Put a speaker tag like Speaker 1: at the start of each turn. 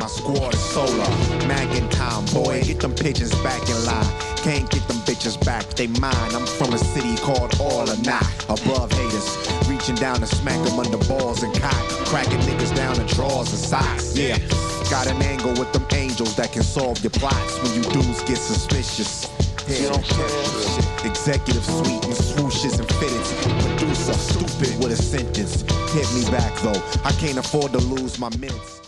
Speaker 1: my squad is solar. Magging time, boy, get them pigeons back in line. Can't get them bitches back, they mine. I'm from a city called All or Not. Above haters, reaching down to smack them under balls and cock. Cracking niggas down in drawers and socks, yeah. Got an angle with them angels that can solve your plots when you dudes get suspicious. Yeah, executive suite and swooshes and fitteds. Producer, stupid with a sentence. Hit me back though, I can't afford to lose my minutes.